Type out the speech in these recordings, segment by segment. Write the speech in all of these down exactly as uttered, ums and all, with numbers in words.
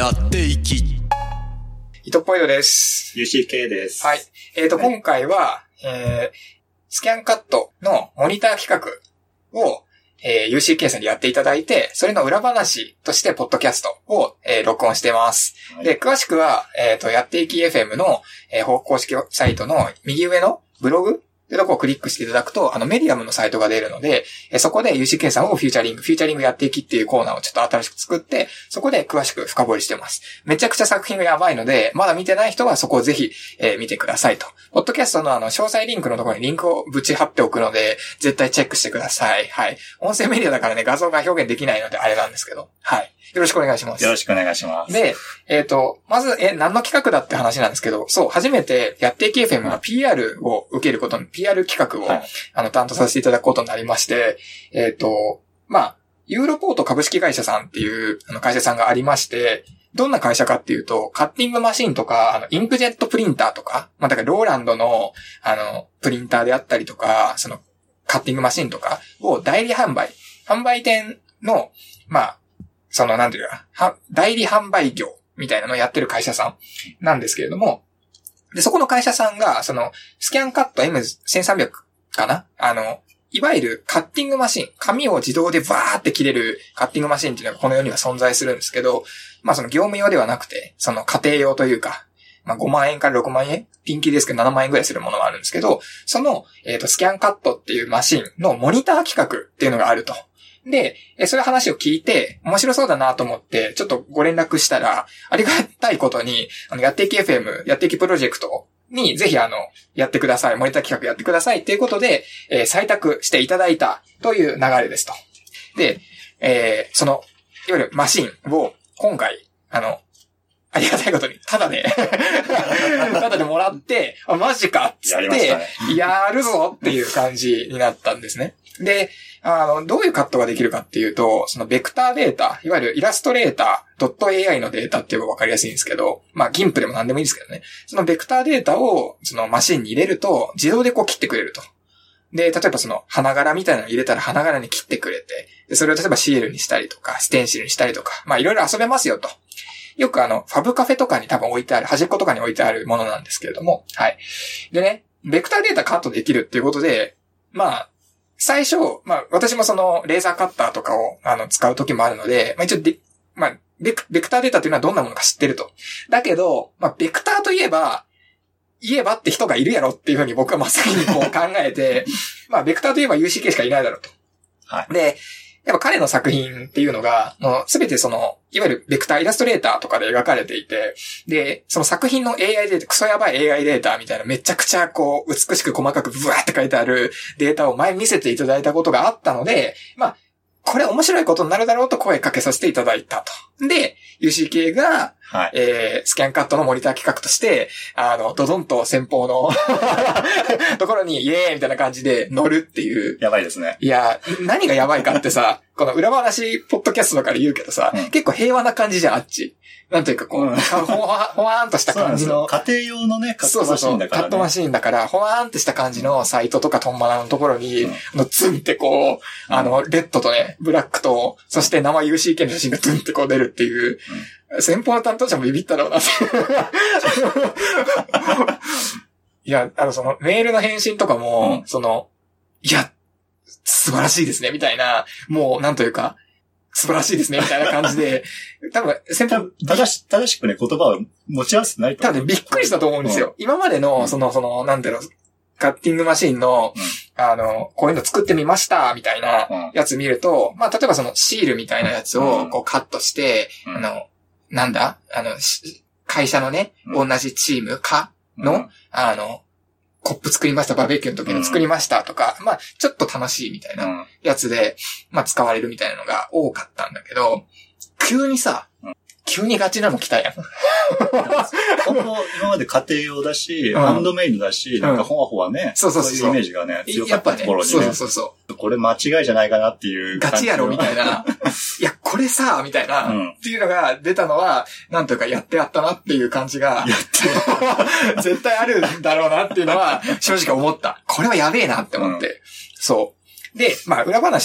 やっていき。 伊藤ポイドです。 ユーシーケー です。 はい。えっ、ー、と、はい、今回は、えー、スキャンカットのモニター企画を、えー、ユーシーケー さんにやっていただいて、それの裏話としてポッドキャストを、えー、録音しています。はい、で、詳しくは、えっ、ー、と、やっていき エフエム の、えー、公式サイトの右上のブログというところをクリックしていただくと、あの、メディアムのサイトが出るので、えー、そこで ユーシーケー さんをフューチャリング、フューチャリングやっていきっていうコーナーをちょっと新しく作って、そこで詳しく深掘りしてます。めちゃくちゃ作品がやばいので、まだ見てない人はそこをぜひ、えー、見てくださいと。ポッドキャストのあの、詳細リンクのところにリンクをぶち貼っておくので、絶対チェックしてください。はい。音声メディアだからね、画像が表現できないのであれなんですけど。はい。よろしくお願いします。 よろしくお願いします。 で、えっ、ー、と、まず、え、何の企画だって話なんですけど、そう、初めてやっていき エフエム が ピーアール を受けることに、ピーアール 企画を、はい、あの、担当させていただくことになりまして、えっ、ー、と、まあ、ユーロポート株式会社さんっていうあの会社さんがありまして、どんな会社かっていうと、カッティングマシンとか、あの、インクジェットプリンターとか、まあ、だからローランドの、あの、プリンターであったりとか、その、カッティングマシンとかを代理販売、販売店の、まあ、その、なんていうか、代理販売業みたいなのをやってる会社さんなんですけれども、で、そこの会社さんが、その、スキャンカット エムせんさんびゃく かなあの、いわゆるカッティングマシン、紙を自動でバーって切れるカッティングマシンっていうのがこの世には存在するんですけど、まあその業務用ではなくて、その家庭用というか、まあごまんえんからろくまんえん、ピンキーですけどななまんえんぐらいするものがあるんですけど、その、えっと、スキャンカットっていうマシンのモニター企画っていうのがあると。で、そういう話を聞いて、面白そうだなと思って、ちょっとご連絡したら、ありがたいことに、あの、やっていき エフエム、やっていきプロジェクトに、ぜひあの、やってください、モニター企画やってくださいっていうことで、えー、採択していただいたという流れですと。で、えー、その、いわゆるマシンを、今回、あの、ありがたいことに、ただで、ただでもらって、あ、マジかっつって、やりましたね、やるぞっていう感じになったんですね。で、あの、どういうカットができるかっていうと、そのベクターデータ、いわゆるイラストレーター、ドット エーアイ のデータっていうのがわかりやすいんですけど、まあ、ギンプでも何でもいいですけどね。そのベクターデータを、そのマシンに入れると、自動でこう切ってくれると。で、例えばその花柄みたいなのを入れたら花柄に切ってくれて、でそれを例えばシールにしたりとか、ステンシルにしたりとか、まあ、いろいろ遊べますよと。よくあの、ファブカフェとかに多分置いてある、端っことかに置いてあるものなんですけれども、はい。でね、ベクターデータカットできるっていうことで、まあ、最初、まあ、私もその、レーザーカッターとかを、あの、使う時もあるので、まあ一応で、まあ、ベク、ベクターデータっていうのはどんなものか知ってると。だけど、まあ、ベクターといえば、言えばって人がいるやろっていうふうに僕は真っ先にこう考えて、まあ、ベクターといえば ユーシーケー しかいないだろうと。はい。で、やっぱ彼の作品っていうのが、もうすべてその、いわゆるベクターイラストレーターとかで描かれていて、で、その作品の エーアイ データ、クソやばい エーアイ データみたいなめちゃくちゃこう、美しく細かくブワーって書いてあるデータを前見せていただいたことがあったので、まあ、これ面白いことになるだろうと声かけさせていただいたと。で、ユーシーケー が、はい、えー、スキャンカットのモニター企画として、あの、ドドンと先方のところに、イエーイみたいな感じで乗るっていう。 やばいですね。 いや、何がやばいかってさ、この裏話、ポッドキャストとかで言うけどさ、うん、結構平和な感じじゃん、あっち。なんというかこう、うん、ほわ、ほわーんとした感じの。 家庭用のね、カットマシーンだから、ね。 そうそうそう、カットマシーンだから、ほわーんとした感じのサイトとかトンマナのところに、うん、あのツンってこう、あの、レッドとね、ブラックと、そして生 ユーシーケー の写真がツンってこう出るっていう、うん、先方の担当者もビビったろうなって。いや、あの、その、メールの返信とかも、うん、その、いや、素晴らしいですね、みたいな、もう、なんというか、素晴らしいですね、みたいな感じで、多分、先方、 正し、正しくね、言葉を持ち合わせてないと思う。 多分びっくりしたと思うんですよ。うん、今までの、その、その、なんていうの、カッティングマシンの、うん、あの、こういうの作ってみました、みたいなやつ見ると、うん、まあ、例えばそのシールみたいなやつを、こうカットして、うん、あの、なんだあの、会社のね、うん、同じチームかの、うん、あの、コップ作りました、バーベキューの時に作りましたとか、うん、まあ、ちょっと楽しいみたいなやつで、まあ、使われるみたいなのが多かったんだけど、急にさ、うん、急にガチなの来たやん。 本当今まで家庭用だし、うん、ハンドメイドだし、なんかほわほわね、うん、そうそうそう。そういうイメージがね、強かったところにね。 そうそうそう。 これ間違いじゃないかなっていうガチやろみたいな。いや、これさ、みたいな、うん、っていうのが出たのは、なんというかやってやったなっていう感じが、やって絶対あるんだろうなっていうのは、正直思った。これはやべえなって思って。うん、そう。で、まあ、裏話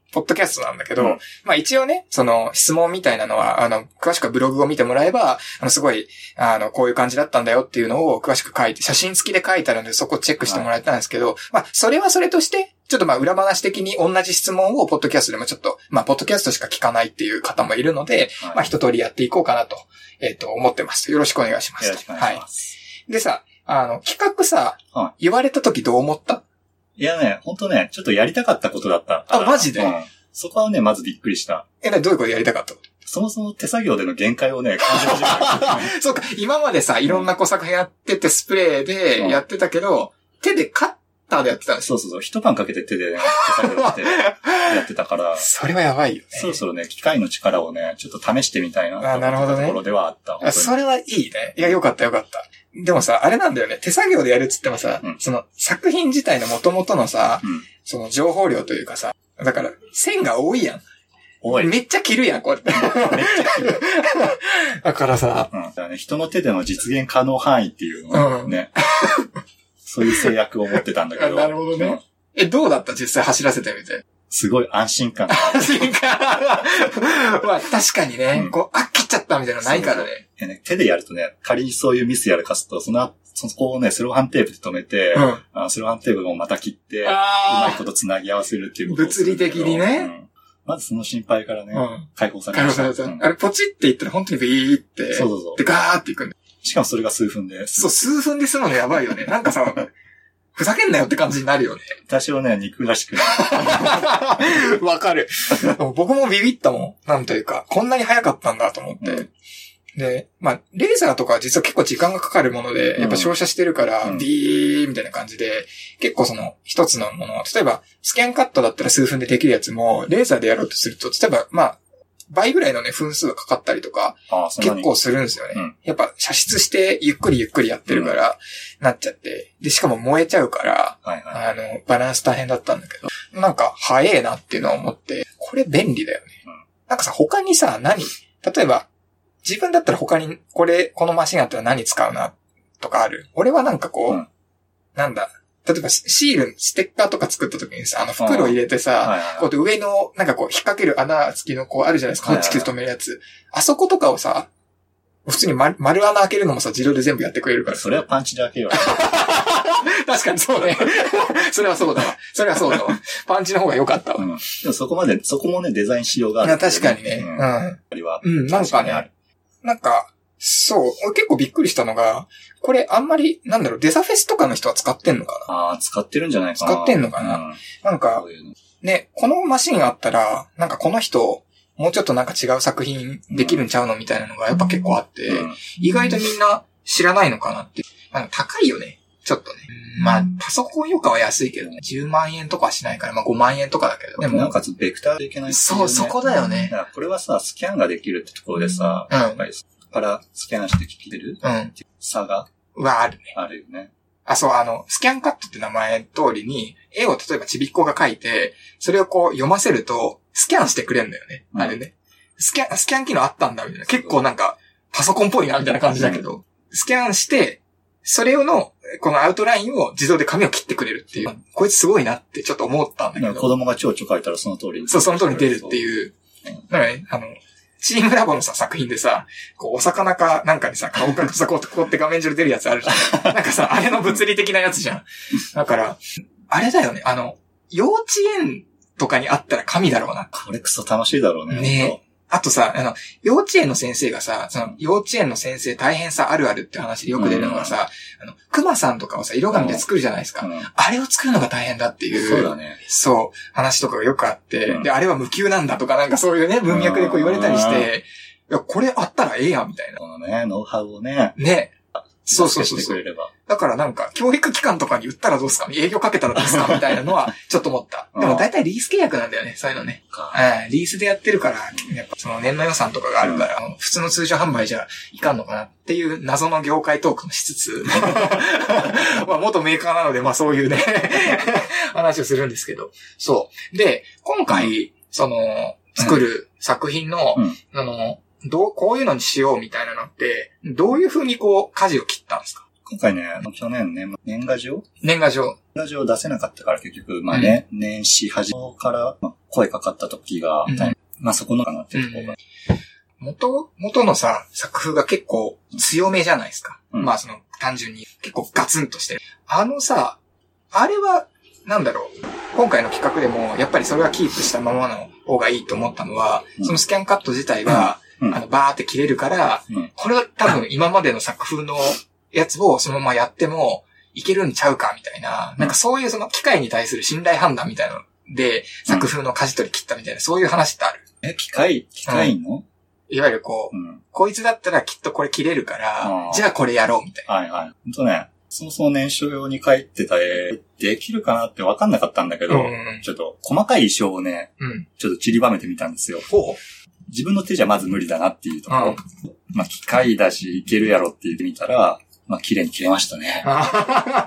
ポッドキャストなんだけど、 うん、 まあ一応ね、その質問みたいなのは、あの、詳しくはブログを見てもらえば、あの、すごい、あの、こういう感じだったんだよっていうのを詳しく書いて、写真付きで書いてあるので、そこをチェックしてもらえたんですけど、はい、まあ、それはそれとして、ちょっとまあ裏話的に同じ質問をポッドキャストでもちょっと、まあ、ポッドキャストしか聞かないっていう方もいるので、はい、まあ一通りやっていこうかなと、えっと、思ってます。よろしくお願いします。 よろしくお願いします。 はい。でさ、あの、企画さ、はい、言われた時どう思った？ いやね、ほんとね、ちょっとやりたかったことだった。 あ、マジで、 うん、そこはね、まずびっくりした。 え、な、どういうことやりたかったの？ そもそも手作業での限界をね、感じ始めた。 そうか、今までさ、いろんな工作やってて、スプレーでやってたけど、うん、手でカッターでやってたんですそうそうそう、一晩かけて手でね、手作業してやってたから。 それはやばいよね。 そろそろね、機械の力をね、ちょっと試してみたいなと思ったところではあった。 あ、それはいいね。いや、よかったよかった。でもさ、あれなんだよね。手作業でやるっつってもさ、うん、その作品自体の元々のさ、うん、その情報量というかさ、だから線が多いやん。 多い。 めっちゃ切るやん、こうやって。めっちゃ切る。だからさ、 うん、だからね、人の手での実現可能範囲っていうのをね、うん、そういう制約を持ってたんだけど。 なるほどね。うん、え、どうだった実際走らせてみて。 すごい安心感。 安心感まあ確かにね、うん、こう、あ、切っちゃったみたいなのないからね。 ね手でやるとね、仮にそういうミスやらかすと、その、そこをね、セロハンテープで止めて、うん、あセロハンテープをまた切って、うまいこと繋ぎ合わせるっていうこと物理的にね、うん。 まずその心配からね、うん、解放されました。解放された、うん。あれ、ポチって言ったら本当にビーって、 そうそうそう。 で、ガーっていくんだよ。 しかもそれが数分で。 そう、数分で済むのやばいよね。なんかさ、ふざけんなよって感じになるよね。 多少ね、憎らしくなる。わかる。僕もビビったもん。なんというか、こんなに早かったんだと思って。うん、で、まあ、レーザーとかは実は結構時間がかかるもので、やっぱ照射してるから、うん、ビーみたいな感じで、結構その一つのもの、例えばスキャンカットだったら数分でできるやつも、レーザーでやろうとすると、例えば、まあ、倍ぐらいのね、分数がかかったりとか、結構するんですよね、うん。やっぱ射出してゆっくりゆっくりやってるから、うん、なっちゃって。で、しかも燃えちゃうから、はいはい、あの、バランス大変だったんだけど、なんか早えなっていうのを思って、これ便利だよね。うん、なんかさ、他にさ、何例えば、自分だったら他に、これ、このマシンあったら何使うな、とかある？俺はなんかこう、うん、なんだ、例えばシール、ステッカーとか作った時にさ、あの袋入れてさ、はいはいはい、こうやって上の、なんかこう引っ掛ける穴付きのこうあるじゃないですか、ホッチキス止めるやつ、はいはいはい。あそことかをさ、普通に丸、丸穴開けるのもさ、自動で全部やってくれるから。 それはパンチで開けよう。 確かにそうね。それはそうだわ。それはそうだわ。パンチの方が良かったわ。うん、 でもそこまで、そこもね、デザイン仕様がある、ね。 確かにね。うん。あれは。 うん、なんかね、なんか、そう、俺結構びっくりしたのが、これあんまり、なんだろう、デザフェスとかの人は使ってんのかな？ ああ、使ってるんじゃないかな。 使ってんのかな、うん、なんか、ね、このマシンあったら、なんかこの人、もうちょっとなんか違う作品できるんちゃうのみたいなのがやっぱ結構あって、うん、意外とみんな知らないのかなって。まあ、高いよね。ちょっとね。まあ、パソコンよかは安いけどね。じゅうまんえんとかはしないから、まあごまんえんとかだけど。 でも、なおかつベクターでいけない、ね。 そう、そこだよね。 だからこれはさ、スキャンができるってところでさ、うん、やっぱりからスキャンして聞ける、うん、差が。 はあるね。 あるよね。 あ、そう、あの、スキャンカットって名前通りに、絵を例えばちびっこが描いて、それをこう読ませると、スキャンしてくれんだよね。うん、あれね。スキャン、スキャン機能あったんだ、みたいな。結構なんか、パソコンっぽいな、みたいな感じだけど、うん、スキャンして、それをの、このアウトラインを自動で紙を切ってくれるっていう。こいつすごいなってちょっと思ったんだけど。 子供が蝶々描いたらその通りに。 そう、その通りに出るっていう。だからね、あの、チームラボのさ、作品でさ、こう、お魚かなんかにさ、顔がさ、こうこうって画面上で出るやつあるじゃん。なんかさ、あれの物理的なやつじゃん。だから、あれだよね、あの、幼稚園とかにあったら神だろうな。 これクソ楽しいだろうね。 ねえ。あとさ、あの、幼稚園の先生がさ、その、幼稚園の先生大変さあるあるって話でよく出るのがさ、うん、あの、熊さんとかをさ、色紙で作るじゃないですか。うん、あれを作るのが大変だっていう。 そうだね。 そう、話とかがよくあって、うん、で、あれは無給なんだとかなんかそういうね、文脈でこう言われたりして、いや、これあったらええやんみたいな。 このね、ノウハウをね。 ね。そうそうそうそう。だからなんか、教育機関とかに売ったらどうすか営業かけたらどうすかみたいなのは、ちょっと思った。でも大体リース契約なんだよね、そういうのね。うん、リースでやってるから、やっぱその年の予算とかがあるから、うん、普通の通常販売じゃいかんのかなっていう謎の業界トークもしつつ、まあ元メーカーなので、まあそういうね、話をするんですけど。そう。で、今回、その、作る作品の、うん、あの、どう、こういうのにしようみたいなのって、どういう風にこう、舵を切ったんですか？ 今回ね、去年ね、年賀状年賀状。 年賀状出せなかったから結局、まあね、うん、年始始めから、まあ、声かかった時が、うん、まあそこのかなっていうところが。 うん、元、元のさ、作風が結構強めじゃないですか。うん、まあその、単純に結構ガツンとしてる。あのさ、あれは、なんだろう。今回の企画でも、やっぱりそれはキープしたままの方がいいと思ったのは、うん、そのスキャンカット自体が、うん、あの、バーって切れるから、うん、これは多分今までの作風のやつをそのままやってもいけるんちゃうかみたいな、うん、なんかそういうその機械に対する信頼判断みたいなので、作風の舵取り切ったみたいな、そういう話ってある。 え、機械機械の、うん、 いわゆるこう、うん、こいつだったらきっとこれ切れるから、じゃあこれやろうみたいな。 はいはい。ほんとね。そもそも年書用に書いてた絵、できるかなって分かんなかったんだけど、うん、ちょっと細かい衣装をね、うん、ちょっと散りばめてみたんですよ。ほう自分の手じゃまず無理だなっていうところ。うん、まあ機械だしいけるやろって言ってみたら、まあ綺麗に切れましたね。あ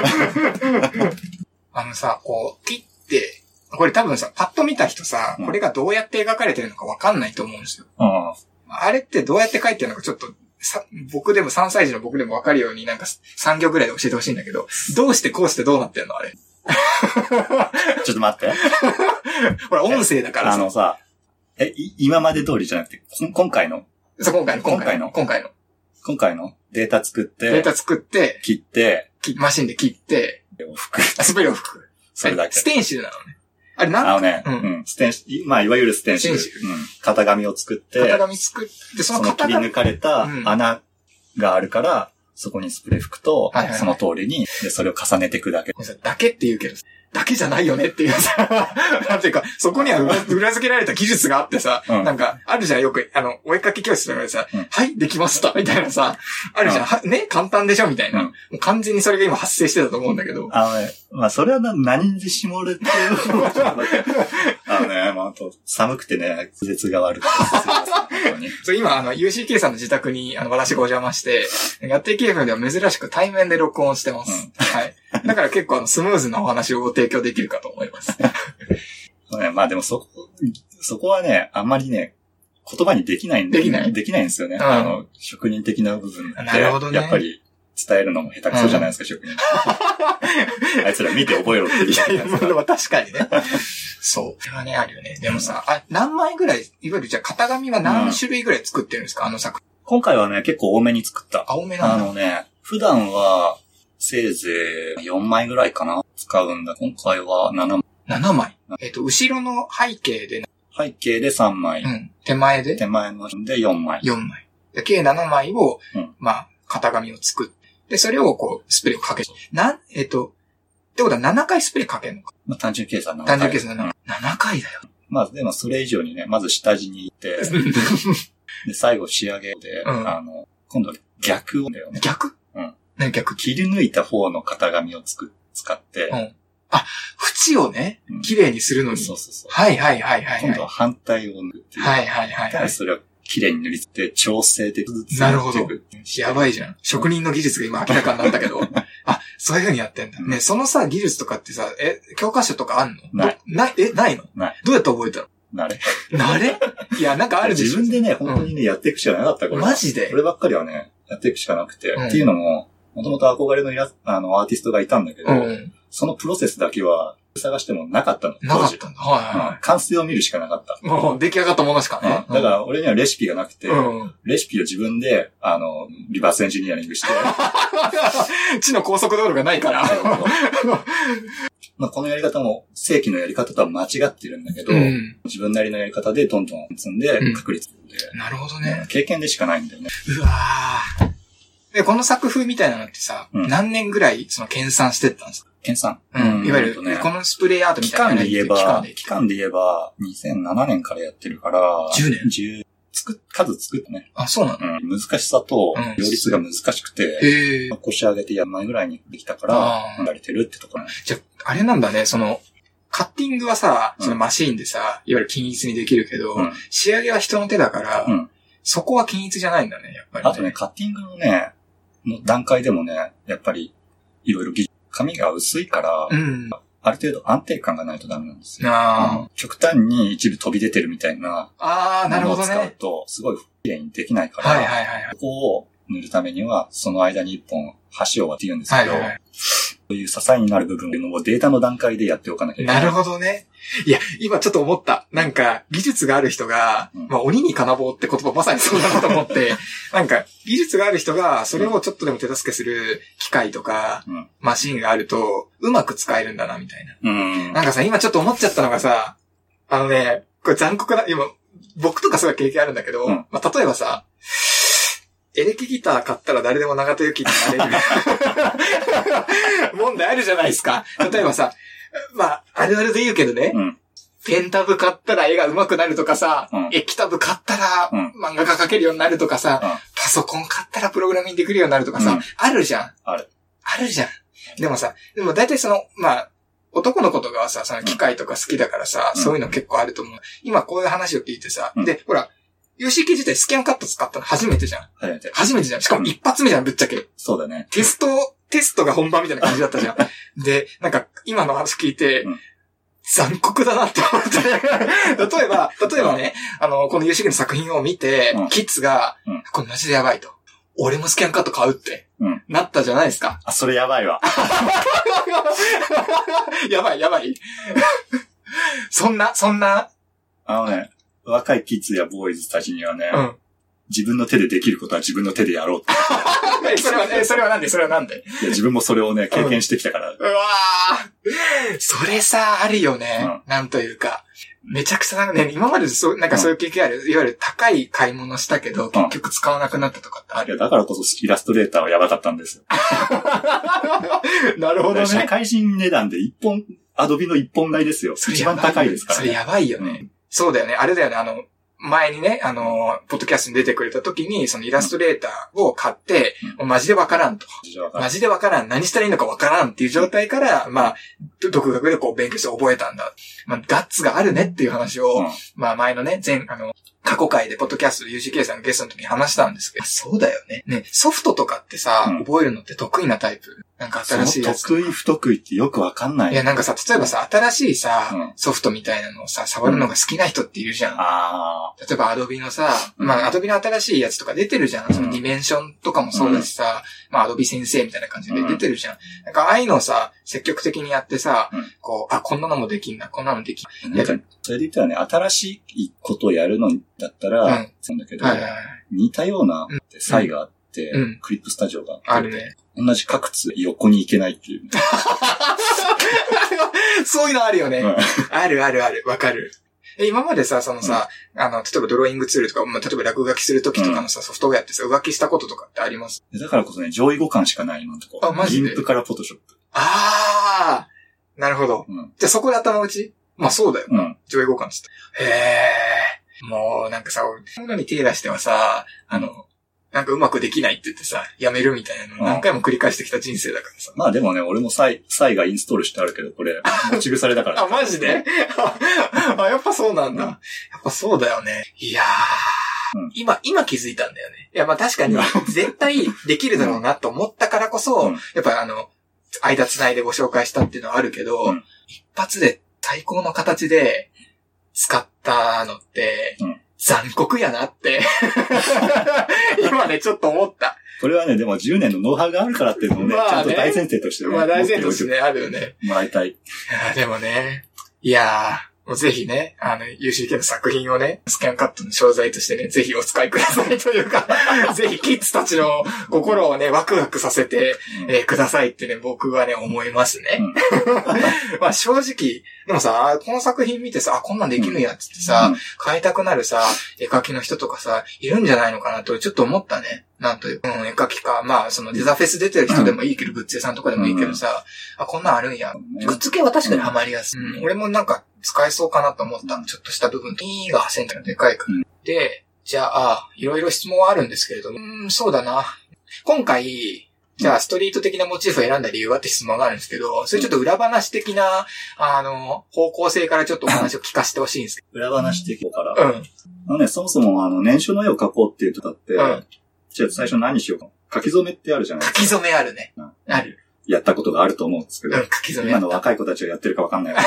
のさ、こう、切って、これ多分さ、パッと見た人さ、うん、これがどうやって描かれてるのか分かんないと思うんですよ。うん、あれってどうやって描いてるのかちょっと、さ、僕でもさんさい児の僕でもわかるようになんかさん行ぐらいで教えてほしいんだけど、どうしてこうしてどうなってんのあれ。 ちょっと待って。 ほら、音声だからさ。あのさ、え、今まで通りじゃなくて、今回のそう、今回の、今回の。今回の。 今回のデータ作って。 データ作って。 切って。 マシンで切って。 服。 スペルを吹く。 それだけ。 ステンシルなのね。あれなんかあのね、うん、うん。ステンシル、まあ、いわゆるステンシル。ステンシル。うん。型紙を作って。 型紙作って、 その型紙。その切り抜かれた穴があるから、そこにスプレー吹くと、はいはいはい、その通りに、で、それを重ねていくだけ。 だけって言うけど、だけじゃないよねっていうさ、なんていうか、そこには裏付けられた技術があってさ、うん、なんか、あるじゃん、よく、あの、お絵かき教室とかでさ、うん、はい、できました、みたいなさ、あるじゃん、うん、ね、簡単でしょ、みたいな、うん。もう完全にそれが今発生してたと思うんだけど。 あのね、まあ、それは何で絞れてるあのね、まあ、あと、寒くてね、季節が悪くて。 そう、今、あの、ユーシーケー さんの自宅に、あの、私がお邪魔して、やっていけるのでは珍しく対面で録音してます。うん、はい。だから結構あの、スムーズなお話を提供できるかと思います。 そうね、まあでもそこ、そこはね、あんまりね、言葉にできないんで。 できないできないんですよね。うん、あの、職人的な部分って。 なるほどね。 やっぱり伝えるのも下手くそじゃないですか、うん、職人。あいつら見て覚えろって言うじゃないですか。 いやいや、確かにね。そう。それはね、あるよね。でもさ、あ、何枚ぐらい、いわゆるじゃあ型紙は何種類ぐらい作ってるんですか、うん、あの作品。 今回はね、結構多めに作った。 あ、多めなんだ。 あのね、普段は、せいぜいよんまいぐらいかな使うんだ。今回はななまい。 ななまいえっと、後ろの背景で。 背景でさんまい。 うん。手前で手前のでよんまい。 よんまい。で計ななまいを、うん、まあ、型紙を作って、で、それをこう、スプレーをかける。な、えっと、ってことはななかいスプレーかけるのか。 まあ、単純計算ななかい。 単純計算ななかい。うん、ななかいだよ。 まあ、でもそれ以上にね、まず下地に行って、で、最後仕上げで、うん、あの、今度は逆をだよね。 逆うん。何逆切り抜いた方の型紙をつく、使って、うん。 あ、縁をね、綺麗にするのに。 そうそうそう。 はいはいはいはい。 今度は反対を塗るっていう。 はいはいはいはい。 それを綺麗に塗りつって、調整で。 なるほど。やばいじゃん。職人の技術が今明らかになったけど。あ、そういう風にやってんだ。ね、そのさ、技術とかってさ、え、教科書とかあんの？ ない。 ない、え、ないの？ ない。 どうやって覚えたの？ 慣れ。 慣れ？いや、なんかあるでしょ。 自分でね、本当にね、やっていくしかなかった、これ。 マジで？ こればっかりはね、やっていくしかなくて。っていうのも、もともと憧れのやあの、アーティストがいたんだけど、そのプロセスだけは探してもなかったの。 なかったんだ。はいはい、はい。 完成を見るしかなかった。 もう出来上がったものしかね。 だから俺にはレシピがなくて、うん、レシピを自分で、あの、リバースエンジニアリングして。 地の高速道路がないから。 まあこのやり方も正規のやり方とは間違ってるんだけど、うん、自分なりのやり方でトントン積んで確率で、 うん。なるほどね。 経験でしかないんだよね。 うわー。で、この作風みたいなのってさ、うん、何年ぐらいその研鑽してったんですか？ 研鑽。 うん。いわゆる、ね、このスプレーアートみたいな。 期間で言えば、期間で言えば、にせんななねんからやってるから、 じゅうねん ? じゅう、作、数作ったね。 あ、そうなの、 うん、難しさと、両立が難しくて、 うん、 腰上げてやんないぐらいにできたから、やれてるってところ、ね。 じゃあ、あれなんだね、その、カッティングはさ、そのマシーンでさ、うん、いわゆる均一にできるけど、うん、仕上げは人の手だから、うん、そこは均一じゃないんだね、やっぱり、ね。 あとね、カッティングのね、の段階でもね、やっぱり、いろいろ技術、紙が薄いから、うん、ある程度安定感がないとダメなんですよ。あ極端に一部飛び出てるみたいな、 ああ、なるほどね。 ものを使うと、すごい綺麗にできないから、 はいはいはい。 ここを塗るためには、その間に一本橋を割って言うんですけど、はいはいはい、そういう支えになる部分をデータの段階でやっておかなきゃいけない。 なるほどね。いや、今ちょっと思った。なんか、技術がある人が、うん、まあ、鬼に金棒って言葉まさにそうだなと思って、なんか、技術がある人が、それをちょっとでも手助けする機械とか、うん、マシンがあると、うまく使えるんだな、みたいな。うん、なんかさ、今ちょっと思っちゃったのがさ、あのね、これ残酷な、今、僕とかすごい経験あるんだけど、うん、まあ、例えばさ、エレキギター買ったら誰でも長戸由紀になれる問題あるじゃないですか。例えばさ、まあ、あるあるで言うけどね、うん、ペンタブ買ったら絵が上手くなるとかさ、うん、液タブ買ったら漫画が描けるようになるとかさ、うん、パソコン買ったらプログラミングできるようになるとかさ、うん、あるじゃん。 ある。 あるじゃん。でもさ、でも大体その、まあ、男の子とかはさ、その機械とか好きだからさ、うん、そういうの結構あると思う。今こういう話を聞いてさ、うん、で、ほら、ユーシーケー 自体スキャンカット使ったの初めてじゃん。 初めて。 初めてじゃん。しかも一発目じゃん、ぶっちゃけ。 そうだね。 テスト、テストが本番みたいな感じだったじゃん。で、なんか、今の話聞いて、うん、残酷だなって思って。例えば、例えばね、あの、このユーシーケーの作品を見て、うん、キッズが、うん、これマジでやばいと。俺もスキャンカット買うって、うん、なったじゃないですか。 あ、それやばいわ。 やばい、やばい。そんな、そんな。 あのね、若いキッズやボーイズたちにはね、うん、自分の手でできることは自分の手でやろうって。 え、それは、え、それはなんでそれはなんでいや、自分もそれをね、経験してきたから。 うん、うわーそれさ、あるよね。うん、なんというか。めちゃくちゃなんかね、今までそう、なんかそういう経験ある、うん、いわゆる高い買い物したけど、結局使わなくなったとかってある、 うん、いや、だからこそイラストレーターはやばかったんですよ。 なるほどね。 社会人値段で一本、アドビの一本買いですよ。一番高いですからね。それやばいよね。うん、そうだよね。あれだよね、あの、前にね、あの、ポッドキャストに出てくれた時に、そのイラストレーターを買って、うん、マジでわからんと。マジでわからん。何したらいいのかわからんっていう状態から、まあ、独学でこう勉強して覚えたんだ。まあ、ガッツがあるねっていう話を、うん、まあ前のね、前、あの、過去回でポッドキャストで ユーシーケー さんのゲストの時に話したんですけど、そうだよね。ね、ソフトとかってさ、うん、覚えるのって得意なタイプ。なんか新しいやつ。 得意不得意ってよくわかんない。 いや、なんかさ、例えばさ、新しいさ、うん、ソフトみたいなのをさ、触るのが好きな人っているじゃん。うん、あ例えば Adobe のさ、うん、まあ Adobe の新しいやつとか出てるじゃん。そのディメンションとかもそうだしさ、うん、まあ Adobe 先生みたいな感じで出てるじゃん。うん、なんかああいうのをさ、積極的にやってさ、うん、こう、あ、こんなのもできんな、こんなのもできんな。 それで言ったらね、新しいことをやるのだったら、うん、そうだけど、はいはいはい、似たような差異があって、うん、クリップスタジオがあって、 あるね。 同じ角つ横に行けないっていう。 そういうのあるよね。うん、あるあるある。わかる。え、今までさ、そのさ、うん、あの、例えばドローイングツールとか、まあ、例えば落書きするときとかのさ、うん、ソフトウェアってさ、浮気したこととかってあります？ だからこそね、上位互換しかない今のところ。 あ、マジで？ ギンプからフォトショップ。 あー、なるほど。うん、じゃあそこで頭打ち？まあそうだよ。うん、上位互換つって。へー。もう、なんかさ、ものに手出してはさ、あの、なんかうまくできないって言ってさ、やめるみたいなのを何回も繰り返してきた人生だからさ。 まあでもね、俺もサイ、サイがインストールしてあるけど、これ、持ち腐れだから。 あ、マジであ、やっぱそうなんだ。うん、やっぱそうだよね。いやー、うん、今、今気づいたんだよね。いや、まあ確かに、絶対できるだろうなと思ったからこそ、うん、やっぱあの、間繋いでご紹介したっていうのはあるけど、うん、一発で最高の形で使ったのって、うん残酷やなって。今ね、ちょっと思った。 これはね、でもじゅうねんのノウハウがあるからっていうのをね、まあねちゃんと大前提としてね。 まあ大前提としてね、あるよね。 もらいたい。いやでもね、いやー、もうぜひね、あの、ユーシーケー の作品をね、スキャンカットの商材としてね、ぜひお使いくださいというか、ぜひキッズたちの心をね、ワクワクさせて、うんえー、くださいってね、僕はね、思いますね。うん、まあ正直、でもさ、この作品見てさ、あ、こんなんできるんやっつってさ、うん、買いたくなるさ、絵描きの人とかさ、いるんじゃないのかなとちょっと思ったね。なんというか、うん、絵描きか。まあ、そのデザフェス出てる人でもいいけど、グッズ屋さんとかでもいいけどさ、うん、あ、こんなんあるんや。グッズ系は確かにハマりやすい。うん、俺もなんか使えそうかなと思った。ちょっとした部分。いいがセンターがでかいから。うん、で、じゃあ、いろいろ質問はあるんですけれども、うん、そうだな。今回、じゃあ、ストリート的なモチーフを選んだ理由はって質問があるんですけど、それちょっと裏話的な、あの、方向性からちょっとお話を聞かせてほしいんですけど。 裏話的から。うん。あのね、そもそもあの、年初の絵を描こうって言ってたって、うん、じゃあ最初何しようか。書き初めってあるじゃないですか。 書き初めあるね。うん、ある。 やったことがあると思うんですけど、 うん、書き初め。 今の若い子たちはやってるかわかんない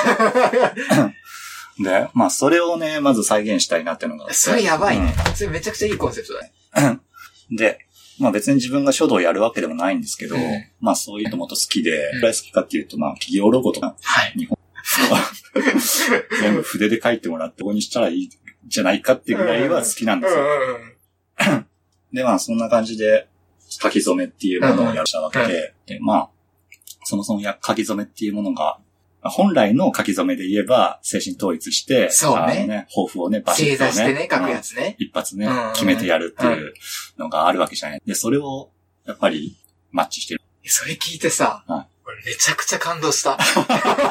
で、まあ、それをね、まず再現したいなっていうのが。 それやばいね、うん。それめちゃくちゃいいコンセプトだね。 で、 まあ別に自分が書道をやるわけでもないんですけど、 うん、 まあそういうのもっと好きで、どれ好きかっていうと、まあ企業ロゴとか、 はい、 日本全部筆で書いてもらってここにしたらいいんじゃないかっていうぐらいは好きなんですよ。で、まあそんな感じで書き初めっていうものをやったわけで、でまあ、そもそもや書き初めっていうものが、本来の書き初めで言えば、精神統一して、 そうね。 あのね、抱負をね、バシッとね。 正座してね、書くやつね。 一発ね、うんうん、決めてやるっていうのがあるわけじゃない。で、それを、やっぱり、マッチしてる。 それ聞いてさ、はい、俺めちゃくちゃ感動した。書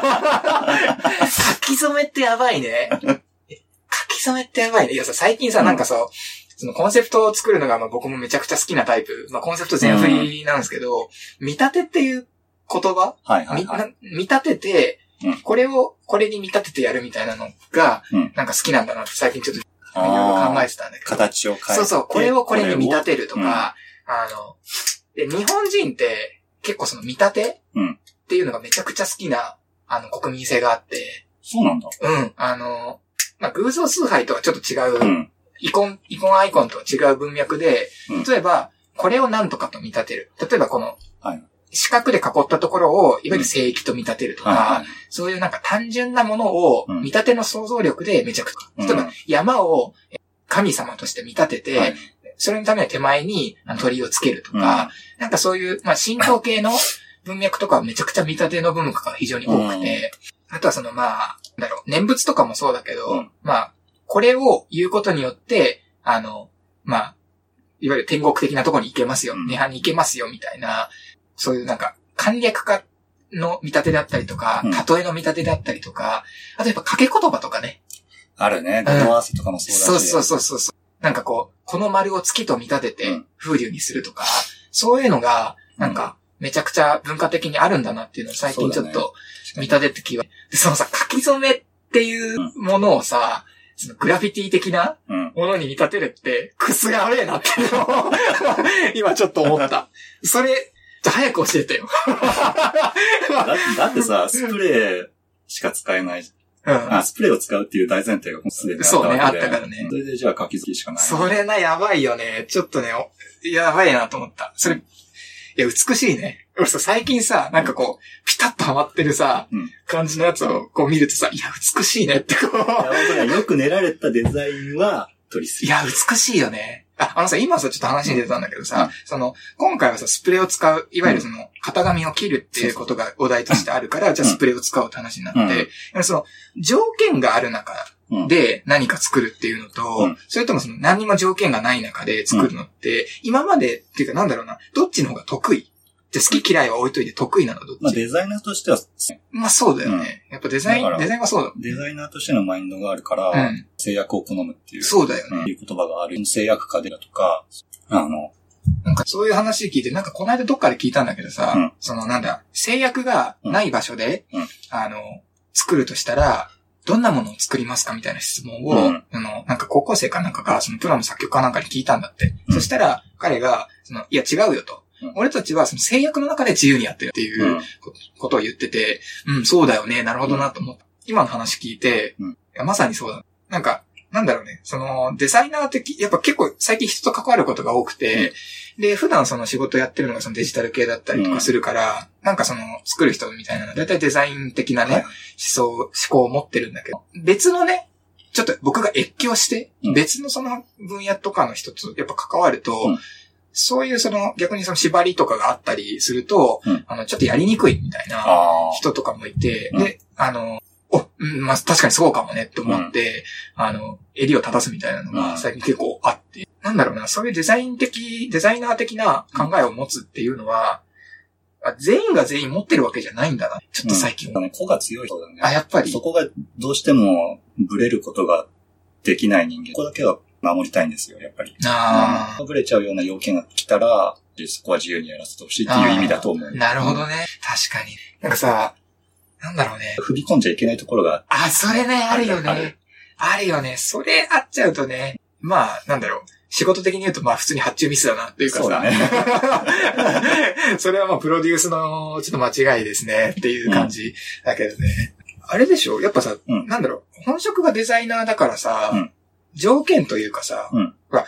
き初めってやばいね。書き初めってやばいね。いやさ、最近さ、なんかさ、うん、そのコンセプトを作るのがまあ僕もめちゃくちゃ好きなタイプ。まあコンセプト全振りなんですけど、うん、見立てっていう言葉、はいはいはい、見立てて、うん、これを、これに見立ててやるみたいなのが、うん、なんか好きなんだなって最近ちょっといろいろ考えてたんだけど。 形を変えて。 そうそう、これをこれに見立てるとか、うん、あの、で、日本人って結構その見立てっていうのがめちゃくちゃ好きな、あの、国民性があって。 そうなんだ。 うん、あの、まあ、偶像崇拝とはちょっと違う、うん、イコン、イコンアイコンと違う文脈で、例えば、これを何とかと見立てる。例えばこの、はい、四角で囲ったところを、いわゆる聖域と見立てるとか、うんはいはい、そういうなんか単純なものを、見立ての想像力でめちゃくちゃ、うん、例えば山を神様として見立てて、はい、それのために手前に鳥をつけるとか、うん、なんかそういう、まあ、神道系の文脈とかはめちゃくちゃ見立ての文化が非常に多くて、うん、あとはそのまあ、なんだろう、念仏とかもそうだけど、うん、まあ、これを言うことによって、あの、まあ、いわゆる天国的なところに行けますよ、涅槃に行けますよ、みたいな、そういうなんか、簡略化の見立てだったりとか、うん、例えの見立てだったりとか、あとやっぱ掛け言葉とかね。 あるね。語呂合わせとかもそうだし、うん。 そうそうそうそう。なんかこう、この丸を月と見立てて風流にするとか、うん、そういうのが、なんか、めちゃくちゃ文化的にあるんだなっていうのを最近ちょっと見立ててきは、ね、で、そのさ、書き初めっていうものをさ、そのグラフィティ的なものに見立てるって、くすがべえなっていうのを今ちょっと思った。それ、早く教えてよだ。だってさ、スプレーしか使えない。うん、あスプレーを使うっていう大前提がもうすでにあったわけで。そうね、 あったからね。 それでじゃあ書き付きしかない。 それな、やばいよね。ちょっとね、やばいなと思った。それ、いや、美しいね。俺さ、最近さ、なんかこう、ピタッとハマってるさ、うん、感じのやつをこう見るとさ、いや、美しいねってこう。いや、 本当によく練られたデザインは取りすぎ。 いや、美しいよね。あ、あのさ、今さ、ちょっと話に出たんだけどさ、うん、その、今回はさ、スプレーを使う、いわゆるその、型紙を切るっていうことがお題としてあるから、うん、じゃあスプレーを使おうって話になって、うん、その、条件がある中で何か作るっていうのと、うん、それともその、何にも条件がない中で作るのって、うん、今までっていうかなんだろうな、どっちの方が得意？じゃあ好き嫌いは置いといて得意なのどっち？ まあデザイナーとしては、 まあそうだよね。うん、やっぱデザイン、デザインはそうだ。 デザイナーとしてのマインドがあるから、うん、制約を好むっていう。 そうだよね。 いう言葉がある。制約化でだとか、あの、 なんかそういう話聞いて、なんかこの間どっかで聞いたんだけどさ、うん、そのなんだ、制約がない場所で、うん、あの、作るとしたら、どんなものを作りますかみたいな質問を、うん、あの、なんか高校生かなんかが、そのプロの作曲家なんかに聞いたんだって。うん、そしたら、彼が、その、いや違うよと。うん、俺たちはその制約の中で自由にやってるっていうことを言ってて、うん、そうだよね、なるほどなと思った。今の話聞いて、うん、いやまさにそうだ。なんか、なんだろうね、その、デザイナー的、やっぱ結構最近人と関わることが多くて、うん、で、普段その仕事やってるのがそのデジタル系だったりとかするから、うん、なんかその、作る人みたいなの、だいたいデザイン的なね、はい、思想、思考を持ってるんだけど、別のね、ちょっと僕が越境して、うん、別のその分野とかの人とやっぱ関わると、うん、そういうその、逆にその縛りとかがあったりすると、うん、あの、ちょっとやりにくいみたいな人とかもいて、で、あの、お、うん、まあ、確かにそうかもねって思って、うん、あの、襟を正すみたいなのが最近結構あって、うん、なんだろうな、そういうデザイン的、デザイナー的な考えを持つっていうのは、うん、全員が全員持ってるわけじゃないんだな、ちょっと最近。 うん、個が強い人だね。 あ、やっぱり。 そこがどうしてもブレることができない人間。ここだけは守りたいんですよ、やっぱり。ああ。ブレちゃうような要件が来たら、そこは自由にやらせてほしいっていう意味だと思う。 なるほどね。確かに。なんかさ、なんだろうね。 踏み込んじゃいけないところが。 あ、それね、あるよね。ある, あるよね。それあっちゃうとね。まあ、なんだろう。仕事的に言うと、まあ普通に発注ミスだなっていうかさ。そうだね。それはまあプロデュースのちょっと間違いですねっていう感じだけどね。うん、あれでしょやっぱさ、うん、なんだろう。本職がデザイナーだからさ、うん、条件というかさ、うん、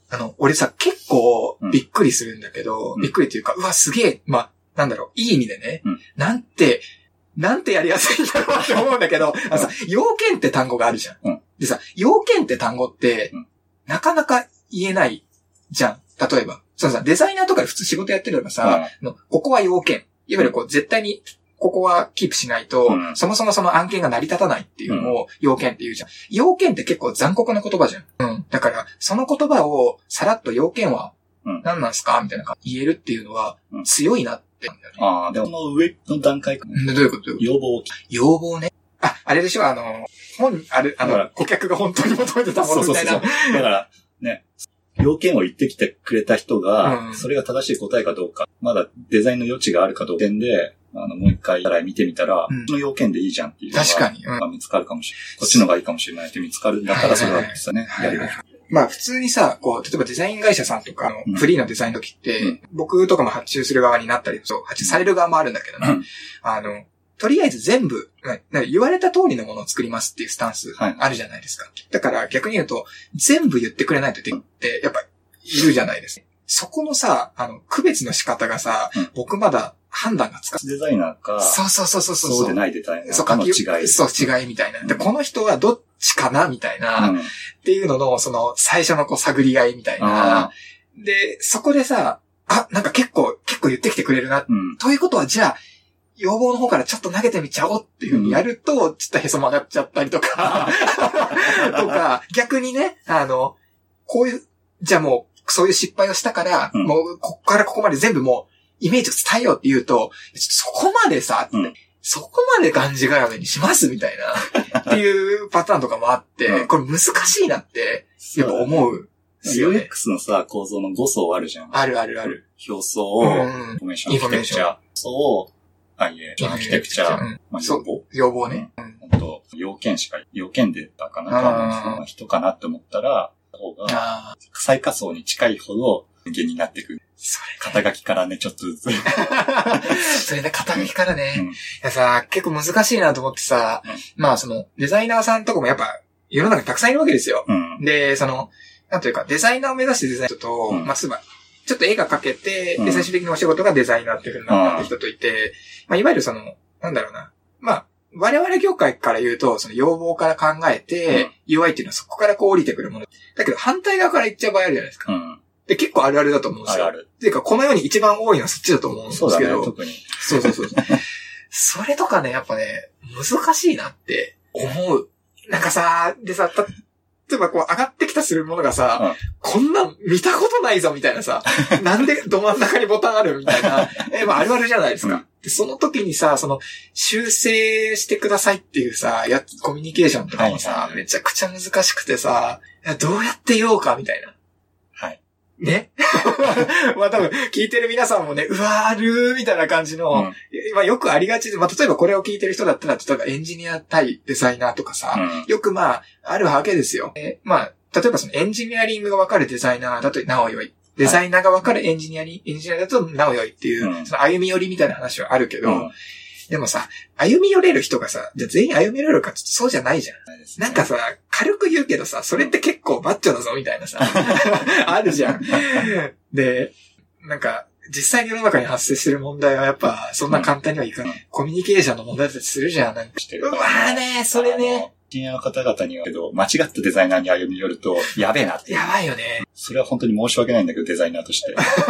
あの、俺さ、結構びっくりするんだけど、うん、びっくりっていうか、うわ、すげえ、まあ、なんだろう、いい意味でね、うん、なんて、なんてやりやすいんだろうって思うんだけど、あのさ、要件って単語があるじゃん。うん、でさ、要件って単語って、うん、なかなか言えないじゃん。例えば。そのさ、デザイナーとかで普通仕事やってればさ、うん、のここは要件。いわゆるこう、絶対に、ここはキープしないと、うん、そもそもその案件が成り立たないっていうのを要件って言うじゃん。要件って結構残酷な言葉じゃん。うん。だから、その言葉をさらっと要件は何なんすかみたいな感じ言えるっていうのは強いなってなんだよね。 ああ、でもその上の段階か。 どういうこと要望。 要望ね。あ、あれでしょあの、本、あれ、あの、顧客が本当に求めてたものみたいな。そうそうそう。 だから、ね。要件を言ってきてくれた人が、うん、それが正しい答えかどうか、まだデザインの余地があるかどうかで、あの、もう一回見てみたら、うん、この要件でいいじゃんっていうのが、 確かに、 うん、見つかるかもしれない。こっちのがいいかもしれないって見つかるんだったら、それは実際ね、やります。 まあ普通にさ、こう、例えばデザイン会社さんとかのフリーのデザインの時って、うん、僕とかも発注する側になったり、そう、発注される側もあるんだけどね。うん、あの、とりあえず全部、言われた通りのものを作りますっていうスタンスあるじゃないですか。はい、だから逆に言うと、全部言ってくれないとできって、やっぱいるじゃないですか。そこのさ、あの、区別の仕方がさ、うん、僕まだ判断がつかデザイナーか、 そうそうそうそうそう。 そうでないデザイナーかの違い。 そう、違いみたいな。で、この人はどっちかなみたいな、うん、っていうのの、その、最初のこう探り合いみたいな。で、そこでさ、あ、なんか結構、結構言ってきてくれるな。うん、ということは、じゃあ、要望の方からちょっと投げてみちゃおうっていう風にやると、うん、ちょっとへそ曲がっちゃったりとか、とか、逆にね、あの、こういう、じゃあもう、そういう失敗をしたから、うん、もう、ここからここまで全部もう、イメージを伝えようって言うと、そこまでさ、うん、そこまでがんじがらめにしますみたいな、っていうパターンとかもあって、うん、これ難しいなって、やっぱ思う。 ユーエックス のさ、構造のご層あるじゃん。 あるあるある。 表層、インフォメーション、インフォメーション。層、アイエー、アーキテクチャー、まあ、要望要望ね。 うん。本当要件しか、要件でたかなと思う人かなって思ったら、方が、最下層に近いほど人間になってくる。それ肩書きからね、ちょっとずつ。 それね、肩書きからね。うん、いやさ、結構難しいなと思ってさ、うん、まあその、デザイナーさんとかもやっぱ、世の中にたくさんいるわけですよ。うん、で、その、なんというか、デザイナーを目指してデザイン人と、うん、まあ、つまり、ちょっと絵が描けて、で、最終的にお仕事がデザイナーっていう風になった人といて、まあ、いわゆるその、なんだろうな。まあ、我々業界から言うと、その要望から考えて、うん、ユーアイ っていうのはそこからこう降りてくるもの。だけど反対側から言っちゃう場合あるじゃないですか。うん、で、結構あるあるだと思うんですよ。あるある。っていうか、この世に一番多いのはそっちだと思うんですけど。そうだね、特に。そうそうそう。それとかね、やっぱね、難しいなって思う。なんかさ、でさ、た、例えばこう上がってきたするものがさ、うん、こんなん見たことないぞみたいなさ、なんでど真ん中にボタンあるみたいな、え、まああるあるじゃないですか。うん、でその時にさ、その、修正してくださいっていうさ、やコミュニケーションとかもさ、はい、めちゃくちゃ難しくてさ、どうやって言おうかみたいな。 はい。 ねまあ多分、聞いてる皆さんもね、うわーるーみたいな感じの、うん、まあよくありがちで、まあ例えばこれを聞いてる人だったら、例えばエンジニア対デザイナーとかさ、うん、よくまあ、あるわけですよ。えまあ、例えばそのエンジニアリングがわかるデザイナーだとなお良い。デザイナーがわかるエンジニアリング、エンジニアだとなお良いっていう、うん、その歩み寄りみたいな話はあるけど、うん、でもさ、歩み寄れる人がさ、じゃあ全員歩み寄れるかちょっとそうじゃないじゃん。なんかさ、軽く言うけどさ、それって結構マッチョだぞみたいなさ、あるじゃん。で、なんか、実際に世の中に発生してる問題はやっぱ、そんな簡単にはいかない。うん、コミュニケーションの問題だったりするじゃん。なんかしてる。うわーねー、それね。エンジニアの方々にはけど、間違ったデザイナーに歩み寄ると、やべえなって。 やばいよね。 それは本当に申し訳ないんだけど、デザイナーとして。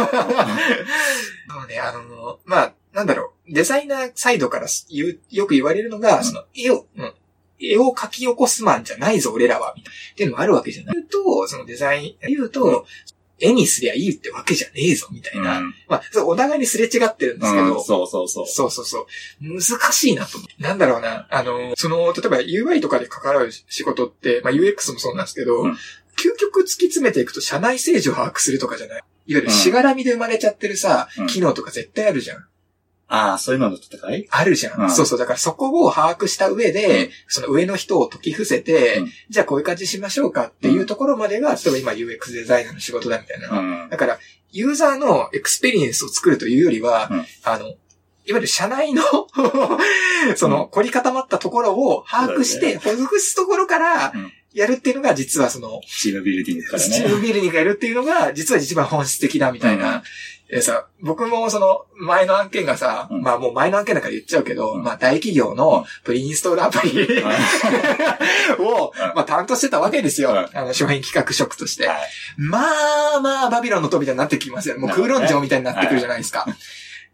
そうね、あの、まあ、なんだろう、デザイナーサイドから言う、よく言われるのが、うん、その、絵を、うん、絵を描き起こすマンじゃないぞ、俺らは、みたいな。っていうのもあるわけじゃない。言うと、そのデザイン、言うと、うん、絵にすりゃいいってわけじゃねえぞ、みたいな。うん、まあ、お互いにすれ違ってるんですけど、 うん。そうそうそう。 そうそうそう。難しいなと思う。なんだろうな。あの、その、例えば ユーアイ とかで関わる仕事って、まあ ユーエックス もそうなんですけど、うん、究極突き詰めていくと社内政治を把握するとかじゃない。いわゆるしがらみで生まれちゃってるさ、うん、機能とか絶対あるじゃん。 ああ、そういうのの戦いあるじゃん、うん。そうそう。だからそこを把握した上で、うん、その上の人を解き伏せて、うん、じゃあこういう感じしましょうかっていうところまでが、例えば今 ユーエックス デザイナーの仕事だみたいな。うん、だから、ユーザーのエクスペリエンスを作るというよりは、うん、あの、いわゆる社内のその、凝り固まったところを把握して、ほぐすところから、 やるっていうのが実はその、 チームビルディングからね。 チームビルディングがやるっていうのが実は一番本質的だみたいな。うん、さ、僕もその前の案件がさ、うん、まあもう前の案件だから言っちゃうけど、うん、まあ大企業のプリインストールアプリ、うん、を、まあ担当してたわけですよ。うん、あの商品企画職として。はい、まあまあバビロンの塔みたいになってきますよ。もう空論城みたいになってくるじゃないですか。はい、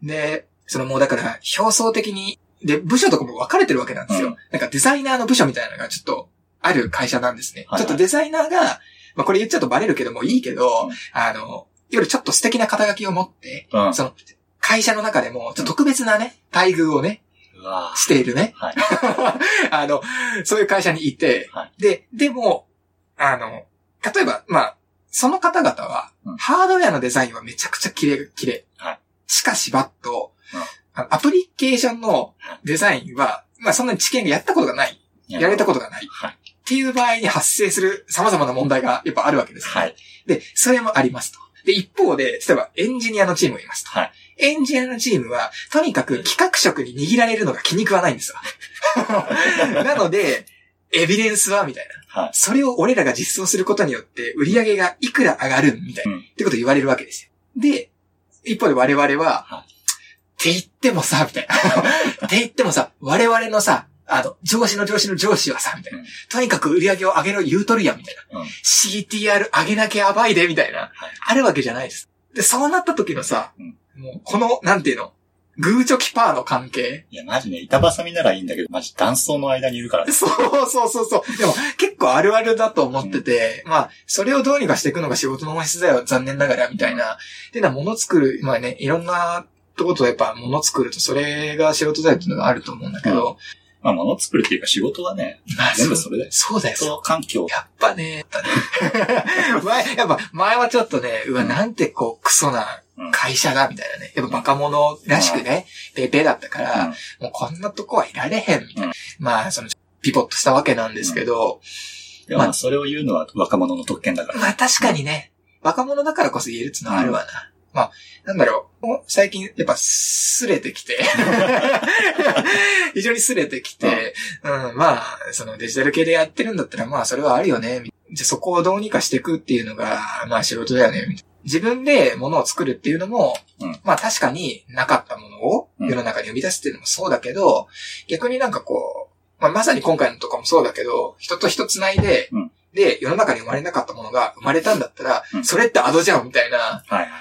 で、そのもうだから表層的に、で、部署とかも分かれてるわけなんですよ。うん、なんかデザイナーの部署みたいなのがちょっとある会社なんですね。はいはい、ちょっとデザイナーが、まあこれ言っちゃうとバレるけどもいいけど、うん、あの、いわゆるちょっと素敵な肩書きを持って、うん、その、会社の中でも、ちょっと特別なね、待遇をね、うん、しているね。はい、あの、そういう会社にいて、はい、で、でも、あの、例えば、まあ、その方々は、うん、ハードウェアのデザインはめちゃくちゃ綺麗、綺麗。はい、しかしバッと、うん、アプリケーションのデザインは、まあそんなに知見がやったことがない。やれたことがない。はい、っていう場合に発生する様々な問題がやっぱあるわけです、ね。はい。で、それもありますと。で、一方で、例えばエンジニアのチームがいますと。はい。エンジニアのチームは、とにかく企画職に握られるのが気に食わないんですよ。なので、エビデンスはみたいな。はい。それを俺らが実装することによって、売り上げがいくら上がるみたいな。うん、ってことを言われるわけですよ。で、一方で我々は、はい、って言ってもさ、みたいな。って言ってもさ、我々のさ、あの、上司の上司の上司はさ、みたいな。うん、とにかく売り上げを上げろ言うとるやん、みたいな。うん、シーティーアール 上げなきゃやばいで、みたいな、はい。あるわけじゃないです。で、そうなった時のさ、うん、もう、この、なんていうの、グーチョキパーの関係。 いや、マジね、板挟みならいいんだけど、マジ断層の間にいるからね。 そうそうそうそう。でも、結構あるあるだと思ってて、うん、まあ、それをどうにかしていくのが仕事の本質だよ、残念ながら、みたいな。っていうのは、物作る、まあね、いろんなとことやっぱ物作ると、それが仕事だよっていうのがあると思うんだけど、うん、 まあ、物作るっていうか仕事はね、全部それだよ。 そうだよ。 その環境。 やっぱね、前、やっぱ前はちょっとね、うわ、なんてこう、クソな会社だ、みたいなね。やっぱバカ者らしくね、ペーペーだったから、うん、もうこんなとこはいられへん、みたいな。うん、まあ、その、ピボットしたわけなんですけど、 うん、まあ、それを言うのは若者の特権だから。 まあ、確かにね、若者だからこそ言えるっていうのはあるわな。うん、まあ、なんだろう、最近、やっぱ、すれてきて、非常にすれてきて、うん、うん、まあ、そのデジタル系でやってるんだったら、まあ、それはあるよね。じゃそこをどうにかしていくっていうのが、まあ、仕事だよね。自分で物を作るっていうのも、うん、まあ、確かになかったものを世の中に生み出すっていうのもそうだけど、逆になんかこう、まあ、まさに今回のとかもそうだけど、人と人つないで、うん、で、世の中に生まれなかったものが生まれたんだったら、うん、それってアドじゃんみたいな、はいはいはい、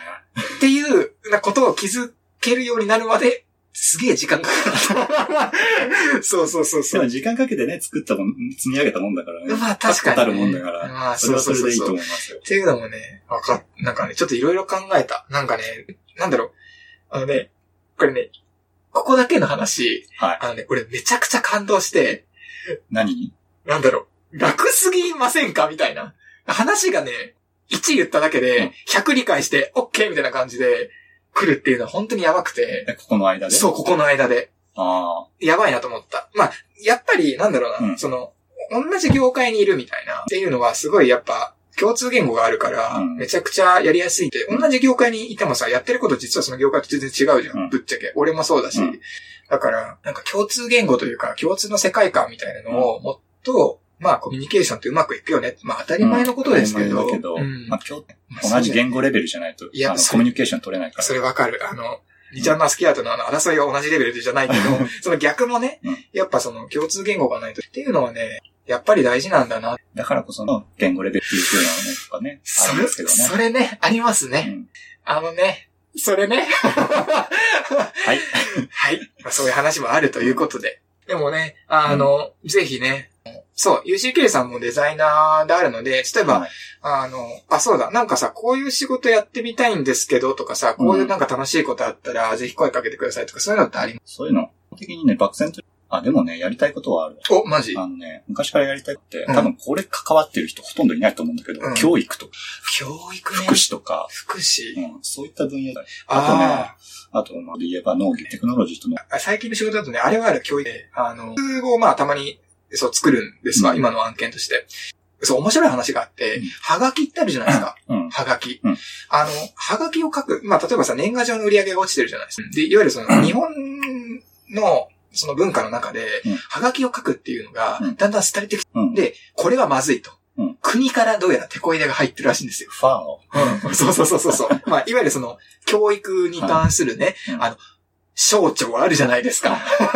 っていうなことを気づけるようになるまで、すげえ時間かかる。そうそうそうそう。 でも時間かけてね、作ったもん、積み上げたもんだからね。 まあ確かに、ね。 たるもんだから。まあそうそうそう。それはそれでいいと思いますよ。 っていうのもね、わかっ、なんかね、ちょっといろいろ考えた。なんかね、なんだろう。あのね、これね、ここだけの話。はい。あのね、俺めちゃくちゃ感動して。 何に？ なんだろう。楽すぎませんかみたいな。話がね、いち言っただけで、ひゃく理解して、オッケーみたいな感じで、来るっていうのは本当にやばくて。 ここの間で？ そう、ここの間で。 ああ。 やばいなと思った。まあ、やっぱり、なんだろうな、うん、その、同じ業界にいるみたいな、っていうのはすごいやっぱ、共通言語があるから、うん、めちゃくちゃやりやすいって、同じ業界にいてもさ、やってること実はその業界と全然違うじゃん。うん、ぶっちゃけ。俺もそうだし。うん、だから、なんか共通言語というか、共通の世界観みたいなのをもっと、まあ、コミュニケーションってうまくいくよね。まあ、当たり前のことですけど。 うん、当たり前だけど、うん、まあ、今日、同じ言語レベルじゃないと、いや、コミュニケーション取れないから。 それわかる。あの、にちゃんのスキアとのあの、争いは同じレベルじゃないけど、その逆もね、うん、やっぱその共通言語がないとっていうのはね、やっぱり大事なんだな。 だからこその言語レベルっていう風なのね、とかね。 それ、ね、それね、ありますね。うん、あのね、それね。はい。はい。まあ、そういう話もあるということで。でもね、あの、うん、ぜひね、そう、ユーシーケー さんもデザイナーであるので、例えば、はい、あの、あ、そうだ、なんかさ、こういう仕事やってみたいんですけどとかさ、こういうなんか楽しいことあったら、うん、ぜひ声かけてくださいとか、そういうのってあります？ そういうの、基本的にね、漠然と、あ、でもね、やりたいことはある。 お、マジ？ あのね、昔からやりたいって、多分これ関わってる人ほとんどいないと思うんだけど、うん、教育とか。 教育ね。 福祉とか。 福祉。 うん、そういった分野だ。あとね、あと、まあ、で言えば農業、テクノロジーとの。 最近の仕事だとね、あれはある教育で、あの、をまあ、たまに、そう、作るんですわ、うん、今の案件として。そう、面白い話があって、うん、はがきってあるじゃないですか。うん、はがき、うん。あの、はがきを書く、まあ、例えばさ、年賀状の売り上げが落ちてるじゃないですか。で、いわゆるその、日本の、 その文化の中で、 うん、 はがきを書くっていうのが、 うん、 だんだん廃れてきて、 うん、 で、これはまずいと。 うん、 国からどうやら手こ入れが入ってるらしいんですよ。 ファーの。 うん。そうそうそうそうそう。まあ、いわゆるその、教育に関するね、はい、あの、省庁あるじゃないですか。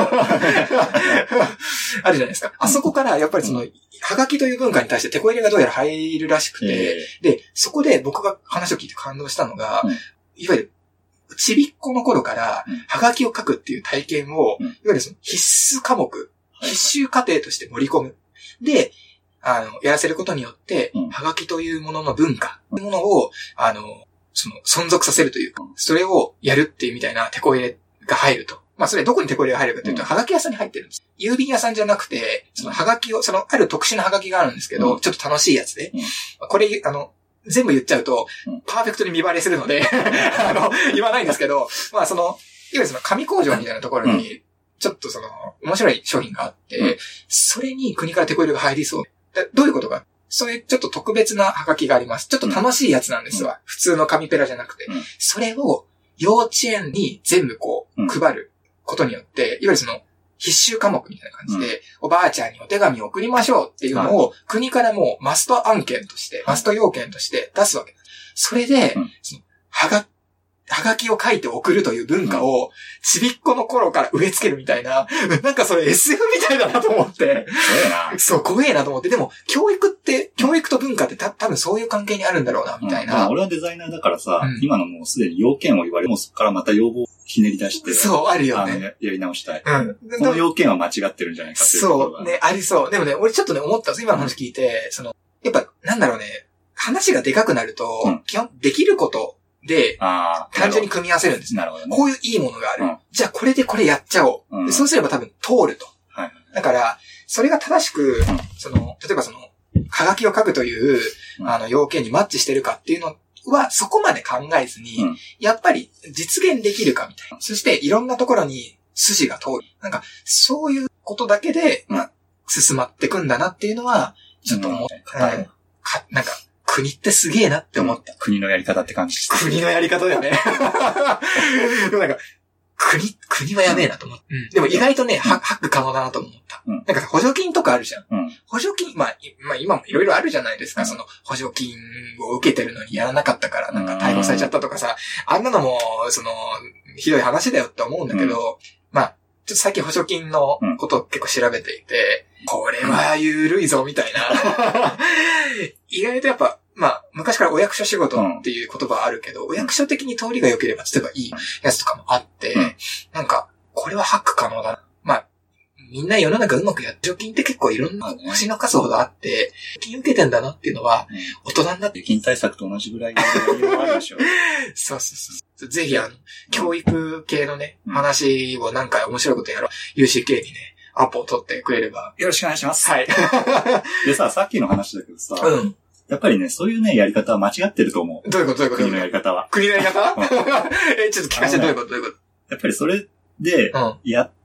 あるじゃないですか。あそこからやっぱりその、はがきという文化に対して手こ入れがどうやら入るらしくて、で、そこで僕が話を聞いて感動したのが、うん、いわゆる、ちびっこの頃から、はがきを書くっていう体験を、うん、いわゆるその必須科目、必修課程として盛り込む。で、あの、やらせることによって、うん、はがきというものの文化、というものを、あの、その、存続させるというか、それをやるっていうみたいな手こ入れが入ると。まあ、それどこに手こ入れが入るかというと、うん、はがき屋さんに入ってるんです。郵便屋さんじゃなくて、そのはがきを、その、ある特殊なはがきがあるんですけど、うん、ちょっと楽しいやつで、うん、これ、あの、全部言っちゃうと、パーフェクトに見バレするので、あの、言わないんですけど、まあ、その、いわゆるその紙工場みたいなところに、ちょっとその、面白い商品があって、うん、それに国から手こ入れが入りそう。どういうことか。そういうちょっと特別なはがきがあります。ちょっと楽しいやつなんですわ。うん、普通の紙ペラじゃなくて。うん、それを幼稚園に全部こう、配ることによって、いわゆるその、必修科目みたいな感じで、うん、おばあちゃんにお手紙を送りましょうっていうのを、国からもうマスト案件として、マスト要件として出すわけです。それで、うん、その、はが、はがきを書いて送るという文化を、ちびっこの頃から植え付けるみたいな、なんかそれ エスエフ みたいだなと思って。 怖えな。 そう、怖えなと思って。でも、教育って、教育と文化ってた多分そういう関係にあるんだろうな、みたいな。うんまあ、俺はデザイナーだからさ、うん、今のもうすでに要件を言われ、もうそこからまた要望をひねり出して。 そう、あるよね。 あのやり直したい。 うん。 この要件は間違ってるんじゃないかっていうところが。 そう、ね、ありそう。でもね、俺ちょっとね、思ったんです。今の話聞いて、その、やっぱ、なんだろうね、話がでかくなると、うん、基本、できること、で、単純に組み合わせるんです。 なるほどね。 こういういいものがある。うん、じゃあこれでこれやっちゃおう。うん、そうすれば多分通ると。はい、だから、それが正しく、うん、その、例えばその、はがきを書くという、うん、あの、要件にマッチしてるかっていうのは、そこまで考えずに、うん、やっぱり実現できるかみたいな。そして、いろんなところに筋が通る。なんか、そういうことだけで、まあ、進まってくんだなっていうのは、ちょっと思った。うん、かなんか、国ってすげえなって思った。 うん、国のやり方って感じ。 国のやり方だよね。でもなんか、国、国はやべえなと思った。うん、でも意外とね、うん、ハック可能だなと思った。うん、なんか補助金とかあるじゃん。うん、補助金、まあ、まあ今もいろいろあるじゃないですか。うん、その補助金を受けてるのにやらなかったからなんか逮捕されちゃったとかさ、あんなのも、その、ひどい話だよって思うんだけど、うん、まあ、ちょっと最近補助金のことを結構調べていて、うん、これは緩いぞみたいな。意外とやっぱ、まあ、昔からお役所仕事っていう言葉はあるけど、うん、お役所的に通りが良ければ、例えばいいやつとかもあって、うん、なんか、これはハック可能だな。まあ、みんな世の中うまくやってる金って結構いろんな星の数ほどあって、金受けてんだなっていうのは、大人になって。 金対策と同じぐらいの余裕があるでしょ。 そうそうそう。ぜひあの、教育系のね、話を何回面白いことやろう。ユーシーケー にね、アポを取ってくれれば。 よろしくお願いします。 はい。 でさ、さっきの話だけどさ、うん。やっぱりね、そういうね、やり方は間違ってると思う。 どういうことどういうこと国のやり方は。 国のやり方え、ちょっと聞かせて、どういうことどういうことやっぱりそれで、やって、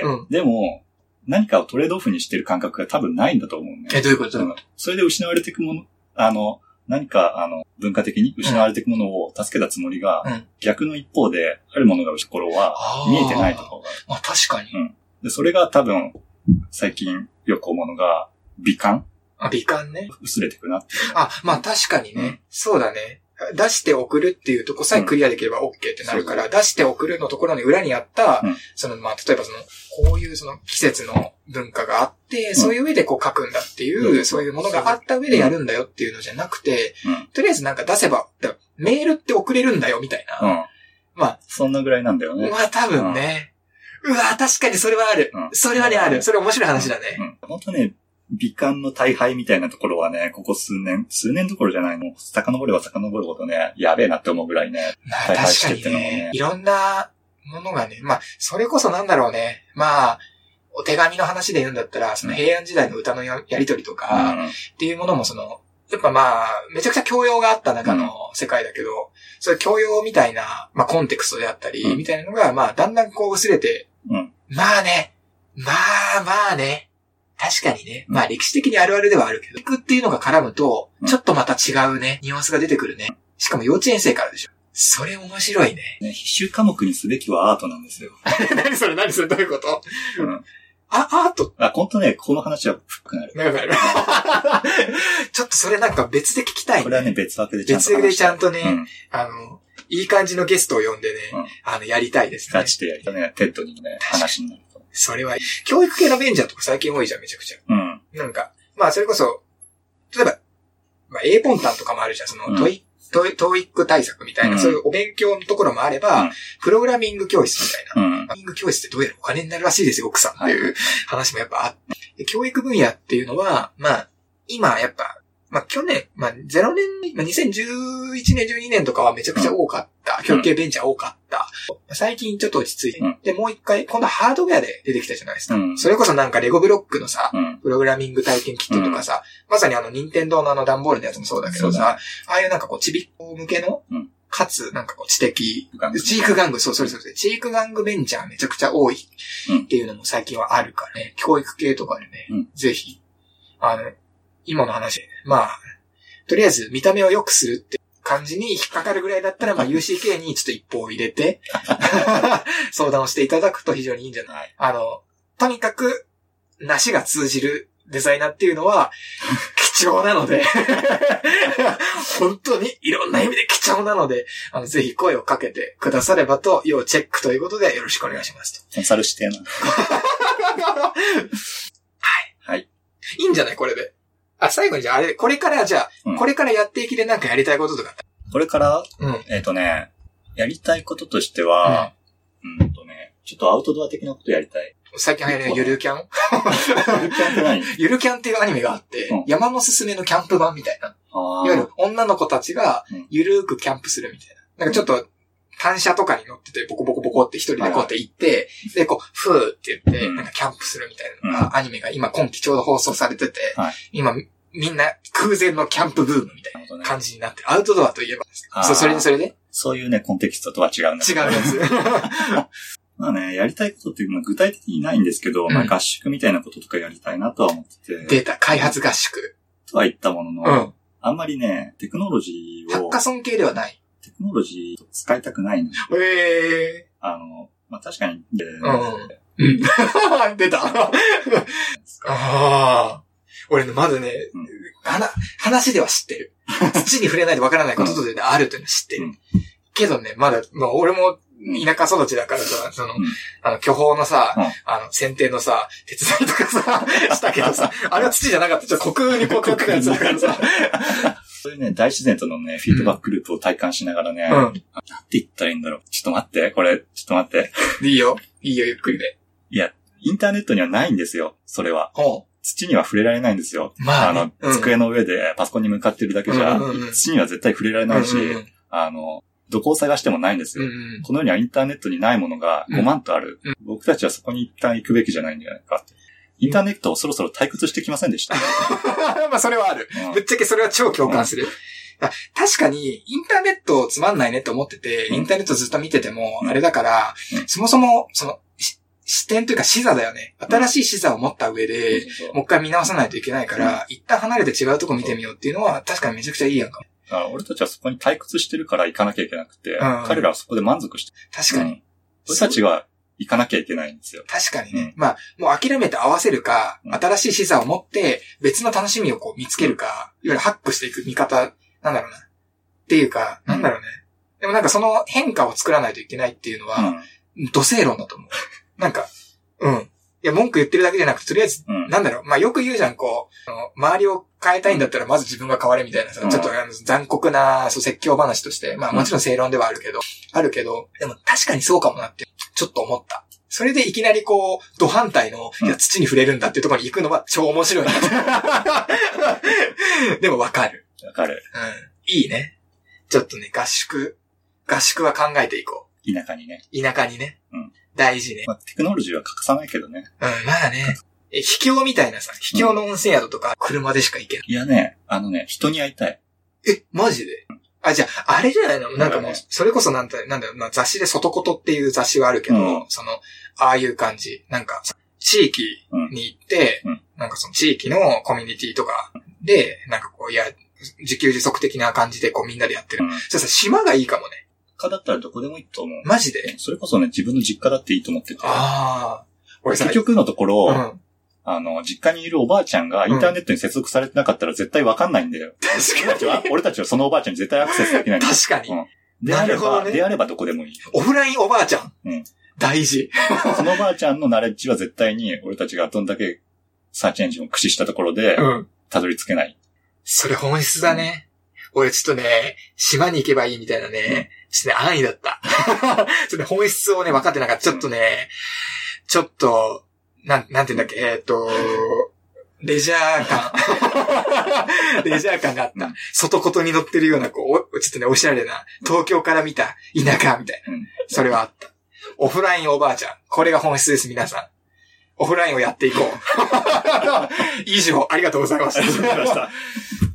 うん、でも、何かをトレードオフにしてる感覚が多分ないんだと思うね。 え、どういうことどういうことそれで失われていくもの、あの、何か、あの、文化的に失われていくものを助けたつもりが、うん、逆の一方で、あるものが失うところは、見えてないところがある。 まあ確かに。 うん。で、それが多分、最近よく思うのが、美観あ、美観ね。 薄れてくなって。 あ、まあ確かにね。うん、そうだね。出して送るっていうとこさえクリアできれば OK ってなるから、うん、出して送るのところに裏にあった、うん、その、まあ、例えばその、こういうその季節の文化があって、うん、そういう上でこう書くんだっていう、うん、そういうものがあった上でやるんだよっていうのじゃなくて、うん、とりあえずなんか出せば、メールって送れるんだよみたいな。うん、まあ。 そんなぐらいなんだよね。 まあ多分ね。うん、うわ確かにそれはある。うん、それはね、ある。それ面白い話だね。 うんうん、本当ね、美観の大敗みたいなところはね、ここ数年、数年どころじゃないの、遡れば遡るほどね、やべえなって思うぐらいね、 大敗してってのもね。いろんなものがね、まあ、それこそなんだろうね、まあ、お手紙の話で言うんだったら、その平安時代の歌の や, やりとりとか、うん、っていうものもその、やっぱまあ、めちゃくちゃ教養があった中の世界だけど、うん、そういう教養みたいな、まあコンテクストであったり、うん、みたいなのが、まあ、だんだんこう薄れて、うん、まあね、まあまあね、確かにね。まあ歴史的にあるあるではあるけど、教育っていうのが絡むと、ちょっとまた違うね、ニュアンスが出てくるね。しかも幼稚園生からでしょ。 それ面白いね。 ね、必修科目にすべきはアートなんですよ。 何それ何それどういうこと、うん、あ、アートあ、ほんとね、この話は深くなる。 長くなる。ちょっとそれなんか別で聞きたいね。 これはね、別枠でちゃんと話したい。 別でちゃんとね、うん、あの、いい感じのゲストを呼んでね、うん、あの、やりたいですね。 ガチでやりたいね。テッドにね、話になると。 それは、教育系のベンチャーとか最近多いじゃん、めちゃくちゃ。うん。なんか、まあそれこそ、例えば、まあ A ポンタンとかもあるじゃん、その、トイ、トイ、トイック対策みたいな、うん、そういうお勉強のところもあれば、うん、プログラミング教室みたいな。うん、プログラミング教室ってどうやらお金になるらしいですよ、奥さんっていう話もやっぱあって。教育分野っていうのは、まあ、今やっぱ、まあ去年、まあゼロねん、まあ、にせんじゅういちねん、じゅうにねんとかはめちゃくちゃ多かった。うん、教育系ベンチャー多かった。最近ちょっと落ち着いて、うん、で、もう一回、今度はハードウェアで出てきたじゃないですか。うん、それこそなんかレゴブロックのさ、うん、プログラミング体験キットとかさ、うん、まさにあの、任天堂のあの段ボールのやつもそうだけどさ、ああいうなんかこう、ちびっこ向けの、うん、かつ、なんかこう、知的、チーク玩具、そう、それそれ、チーク玩具ベンチャーめちゃくちゃ多いっていうのも最近はあるからね、教育系とかでね、うん、ぜひ、あの、今の話、まあ、とりあえず見た目を良くするって感じに引っかかるぐらいだったら、まあ ユーシーケー にちょっと一歩を入れて、相談をしていただくと非常にいいんじゃない？あの、とにかく、なしが通じるデザイナーっていうのは、貴重なので、本当にいろんな意味で貴重なので、あの、ぜひ声をかけてくださればと、要チェックということでよろしくお願いしますと。 コンサルしてな。 はい。はい。いいんじゃないこれで。あ、最後にじゃあ、あれ、これからじゃあ、うん、これからやっていきでなんかやりたいこととか。 これから、うん、えっ、ー、とね、やりたいこととしては、うん、うんとね、ちょっとアウトドア的なことやりたい。 最近流行るゆるキャンゆるキャンって何？ ゆるキャンっていうアニメがあって、うん、山のすすめのキャンプ版みたいな。いわゆる女の子たちがゆるーくキャンプするみたいな。なんかちょっと、単車とかに乗ってて、ボコボコボコって一人でこうやって行って、で、こう、ふーって言って、なんかキャンプするみたいなのが、アニメが今今期ちょうど放送されてて、今、みんな空前のキャンプブームみたいな感じになって、アウトドアといえばですそう、それでそれでそういうね、コンテキストとは違うんだ。 違うやつ。 まあね、やりたいことっていうのは具体的にないんですけど、うん、まあ合宿みたいなこととかやりたいなとは思ってて。 データ、開発合宿。 とは言ったものの、うん、あんまりね、テクノロジーを。 ハッカソン系ではない。 テクノロジーを使いたくないの。 へー。 あの、まあ確かに、えー、うん。うん。出た。ああ。俺ね、まずね、うん、話では知ってる。土に触れないとわからないこととで、ね、あるというのは知ってる。うん、けどね、まだ、まあ俺も田舎育ちだからさ、その、うん、あの、巨峰のさ、うん、あの、剪定のさ、手伝いとかさ、したけどさ、あれは土じゃなかった。ちょっと虚空にこう、くやつだからさ。 そういうね、大自然とのね、フィードバックループを体感しながらね、うん、なんて言ったらいいんだろう。ちょっと待って、これ、ちょっと待って。 いいよ。いいよ、ゆっくりで。 いや、インターネットにはないんですよ、それは。 ほう。 土には触れられないんですよ。まあ、ね、あの、うん、机の上でパソコンに向かってるだけじゃ、うんうんうん、土には絶対触れられないし、うんうんうん、あの、どこを探してもないんですよ、うんうん。この世にはインターネットにないものがごまんとある。うん、僕たちはそこに一旦行くべきじゃないんじゃないかって。インターネットをそろそろ退屈してきませんでした。 まあそれはある、うん。ぶっちゃけそれは超共感する。うん、確かに、インターネットつまんないねって思ってて、うん、インターネットずっと見てても、あれだから、うん、そもそも、その、視点というか視座だよね。新しい視座を持った上で、うん、もう一回見直さないといけないから、うん、一旦離れて違うとこ見てみようっていうのは、確かにめちゃくちゃいいやんか。 あ俺たちはそこに退屈してるから行かなきゃいけなくて、うん、彼らはそこで満足してる。 確かに。うん、 俺たちは行かなきゃいけないんですよ。 確かにね。うん、まあ、もう諦めて合わせるか、うん、新しい視座を持って別の楽しみをこう見つけるか、いわゆるハックしていく見方、なんだろうな。っていうか、なんだろうね。でもなんかその変化を作らないといけないっていうのは、うん、土星論だと思う。なんか、うん。いや、文句言ってるだけじゃなくて、とりあえず、うん、なんだろう。まあ、よく言うじゃん、こう、周りを変えたいんだったら、まず自分が変われみたいなさ、うん、ちょっとあの残酷な、そう、説教話として、まあ、もちろん正論ではあるけど、うん、あるけど、でも確かにそうかもなって、ちょっと思った。それでいきなりこう、土反対の、いや、土に触れるんだっていうところに行くのは超面白いな。でもわかる。 わかる。 うん。いいね。ちょっとね、合宿、合宿は考えていこう。田舎にね。 田舎にね。 うん。 大事ね。 まあ、テクノロジーは欠かさないけどね。 うん、まあね。え、秘境みたいなさ、秘境の温泉宿とか車でしか行けない。 いやね、あのね、人に会いたい。 え、マジで、うん、あ、じゃあ、あれじゃないのなんかもう、それこそなんだ、なんだろう、まあ、雑誌で外ことっていう雑誌はあるけど、うん、その、ああいう感じ。なんか、地域に行って、うん、なんかその地域のコミュニティとかで、なんかこう、いや、自給自足的な感じでこうみんなでやってる。うん、そしたら島がいいかもね。 家だったらどこでもいいと思う。 マジで？ それこそね、自分の実家だっていいと思ってて。 ああ。 俺結局のところ、うん、あの、実家にいるおばあちゃんがインターネットに接続されてなかったら絶対わかんないんだよ。 確かに。 俺たちは、俺たちはそのおばあちゃんに絶対アクセスできないんだよ。 確かに。うん、 であれば、ね、であればどこでもいい。 オフラインおばあちゃん。 うん。 大事。 そのおばあちゃんのナレッジは絶対に俺たちがどんだけサーチエンジンを駆使したところで、たどり着けない。 それ本質だね。俺ちょっとね、島に行けばいいみたいなね、ちょっとね、安易だった。ちょっとね、本質をね、分かってなかった。ちょっとね、ちょっと、なん、なんて言うんだっけ、えっと、レジャー感。レジャー感があった。外ことに乗ってるような、こう、ちょっとね、おしゃれな、東京から見た田舎みたいな。それはあった。オフラインおばあちゃん。これが本質です、皆さん。オフラインをやっていこう。以上、ありがとうございました。 ありがとうございました。